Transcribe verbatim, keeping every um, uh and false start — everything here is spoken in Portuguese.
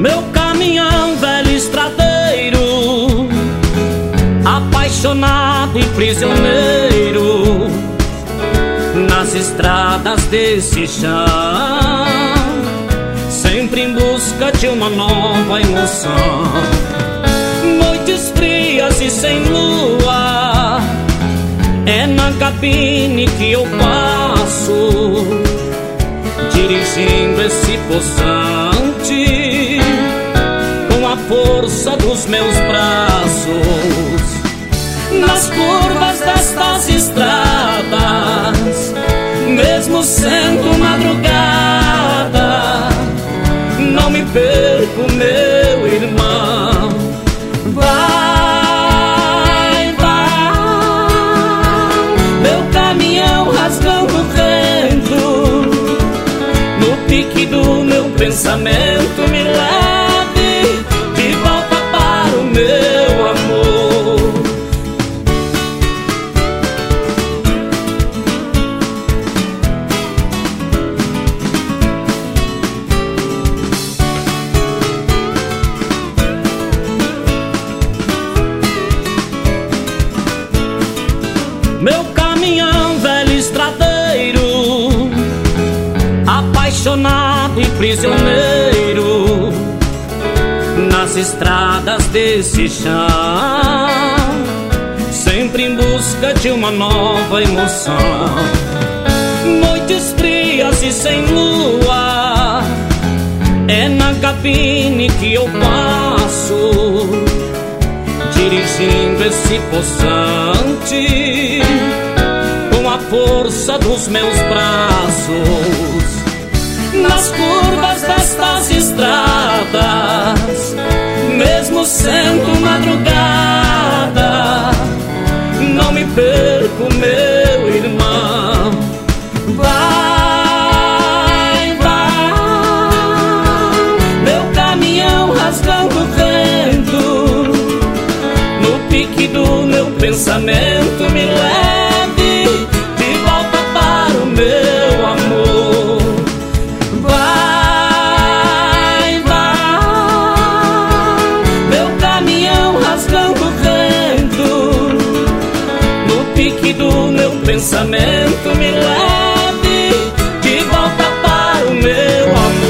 Meu caminhão velho estradeiro, apaixonado e prisioneiro nas estradas desse chão, sempre em busca de uma nova emoção. Noites frias e sem lua, é na cabine que eu passo, dirigindo esse possante com a força dos meus braços. Nas curvas destas estradas, mesmo sendo madrugada, não me perco, meu irmão. Vai, vai, meu caminhão rasgando o vento, no pique do meu pensamento, me leve de volta para o meu amor. Meu caminhão velho estradeiro, apaixonado e prisioneiro nas estradas desse chão, sempre em busca de uma nova emoção. Noites frias e sem lua, é na cabine que eu passo, dirigindo esse possante com a força dos meus braços. Nas curvas destas estradas, mesmo sendo madrugada, não me perco, meu irmão. Vai, vai, meu caminhão rasgando o vento, no pique do meu pensamento, me leve de volta para o meu amor. Vai, vai, meu caminhão rasgando o vento, no pique do meu pensamento, me leve de volta para o meu amor.